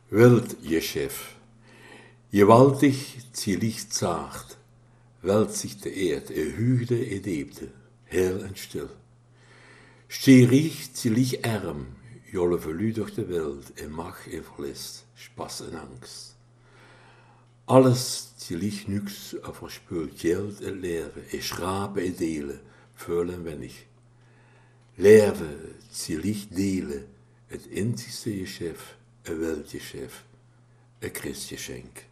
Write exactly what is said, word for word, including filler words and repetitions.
Weltgeschäft. Gewaltig, zierlich zacht, welt sich de eerd, e huugde, e diepte, heel en stil. Stierig, zierlich arm, jolle verlu durch de Welt, e Macht, e Verlust, Spaß en Angst. Alles zierlich nux, a verspült Geld en Leben, e schrape, e delen, veel en wenig. Leven, zierlich delen, het einzigste Geschäft, een Weltgeschäft, een Christgeschenk.